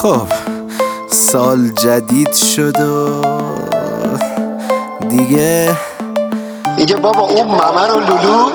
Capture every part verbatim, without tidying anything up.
خب سال جدید شد و دیگه دیگه بابا اون ممر و لولو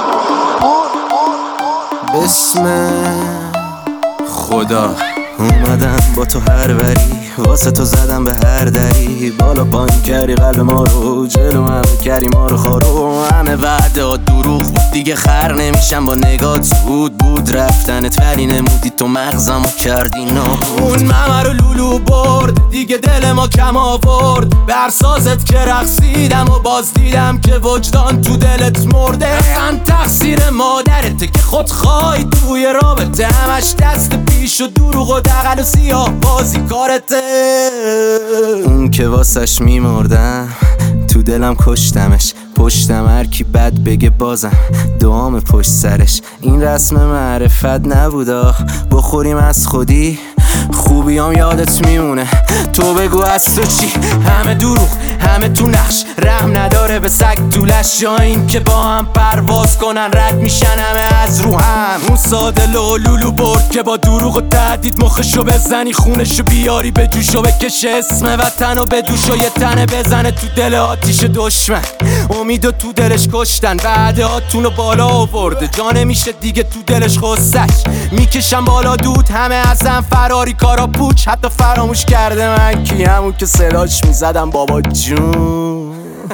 بسم خدا اومدم با تو هر وری واسه تو زدم به هر دری بالا پایین کردی قلب ما رو جلو همه کردی ما رو خارو همه وعده ها دروغ بود دیگه خر نمیشم با نگات زود بود رفتنت ولی نمودی تو مغزمو کردی نابود اون ممر و لولو برد دیگه دل ما کم آورد برسازت که رقصیدم و باز دیدم که وجدان تو دلت مرده من تقصیر مادرته که خود خواهی توی رابطه همش دست پیش و دروغ و دقل و سیاه بازی کارته اون که واسش میمردم تو دلم کشتمش پشتم هر کی بد بگه بازم دوام پشت سرش این رسم معرفت نبودا بخوریم از خودی خوبیام یادت میمونه تو بگو از تو چی همه دروغ همه تو نقش رحم نداره به سگ طولش یا این که با هم پرواز کنن رد میشن همه از رو هم اون ساده لولو برد که با دروغ و تهدید مخشو بزنی خونشو بیاری به جوشو بکشه اسم وطن و به دوشو یه تنه بزنه تو دل آتیش دشمن امیدو تو دلش کشتن وعده هاتونو بالا آورده جا نمیشه دیگه تو دلش خستش میکشم بالا دود همه ازم فراری کارا پوچ حتی فراموش کرده من کی همون که صداش میزدم بابا جون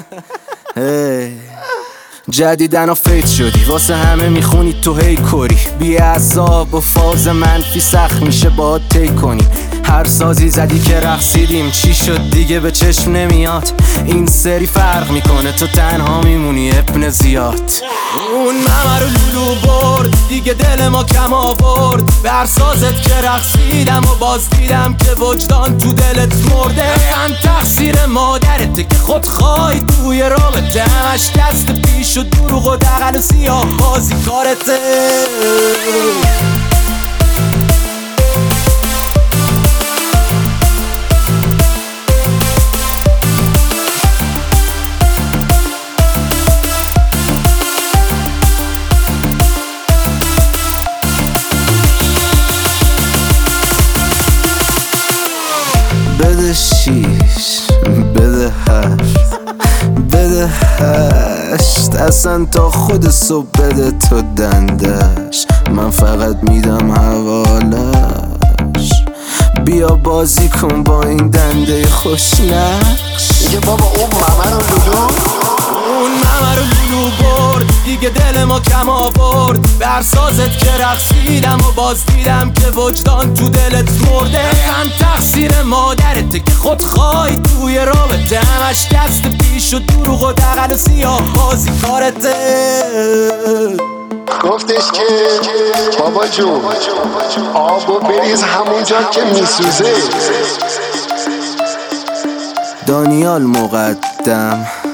جدیدن و فیت شدی واسه همه میخونی تو هی کوری بی عذاب و فاز منفی سخت میشه با تی کنی هر سازی زدی که رقصیدیم چی شد دیگه به چشم نمیاد این سری فرق میکنه تو تنها میمونی ابن زیاد اون ممر و لولو برد دیگه دل ما کم آورد برسازت که رقصیدم و باز دیدم که وجدان تو دلت مرده من تقصیر مادرته که خود خواهی توی رابطه همش دست پیش و دروغ و دقل و سیاه بازی کارته بده شیش بده هفت بده هشت اصلا تا خود صبح بده تو دندش من فقط میدم حوالش بیا بازی کن با این دنده خوشنقش دیگه بابا اون ممر و لولو اون ممر و لولو برد دیگه دل ما کم آورد برسازت که رقصیدم و باز دیدم که وجدان تو دلت مرده من تقصیر مادرته که خود خواهی توی رابطه همش دست پیش و دروغ و دقل و سیاه بازی کارته گفتش که بابا جون آبو بریز همونجا که میسوزه دانیال مقدم